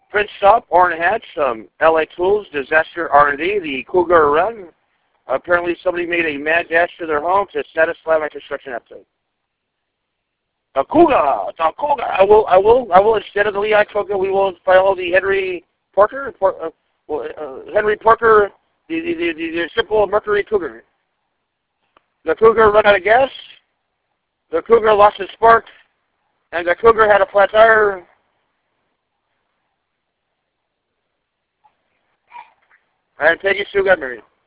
Prince Stop, Orrin Hatch, LA Tools, Disaster R&D, the Cougar Run. Apparently somebody made a mad dash to their home to satisfy my construction episode. The Cougar, I will, instead of the Lehigh Cougar, we will follow the Henry Parker, Henry Parker, the simple Mercury Cougar. The Cougar ran out of gas, the Cougar lost its spark, and the Cougar had a flat tire. And Peggy Sue got married.